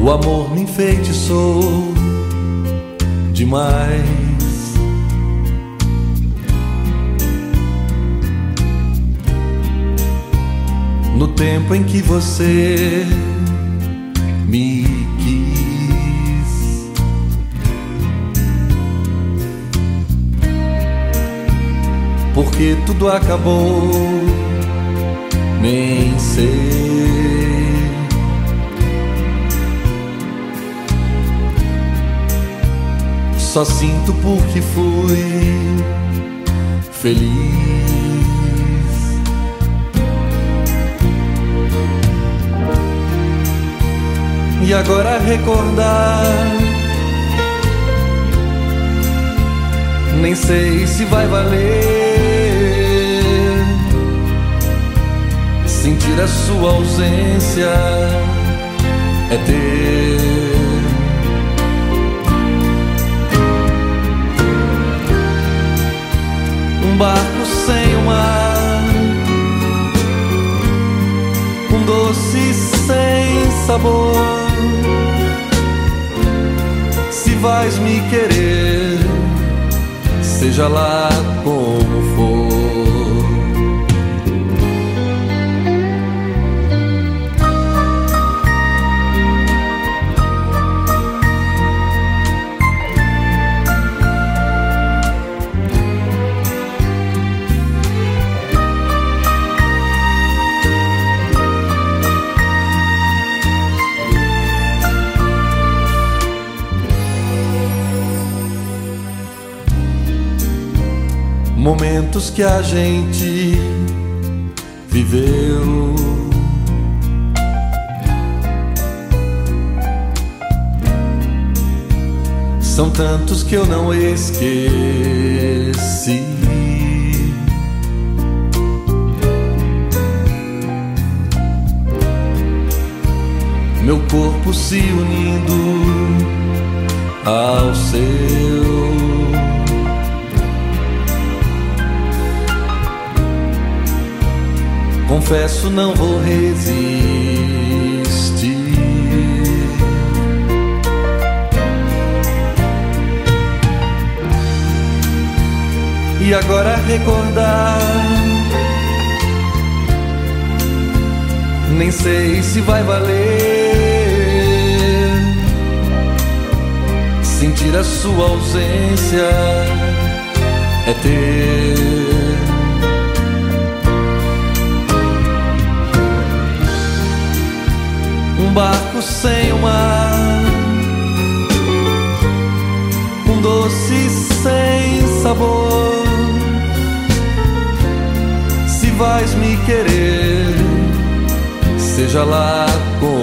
O amor me enfeitiçou demais. No tempo em que você me quis, porque tudo acabou, nem sei. Só sinto porque fui feliz. E agora recordar, nem sei se vai valer. Sentir a sua ausência é ter um barco sem o mar, um doce sem sabor. Se vais me querer, seja lá como for. Momentos que a gente viveu, são tantos que eu não esqueci. Meu corpo se unindo ao seu, confesso, não vou resistir. E agora recordar, nem sei se vai valer. Sentir a sua ausência é ter um barco sem o mar, um doce sem sabor. Se vais me querer, seja lá como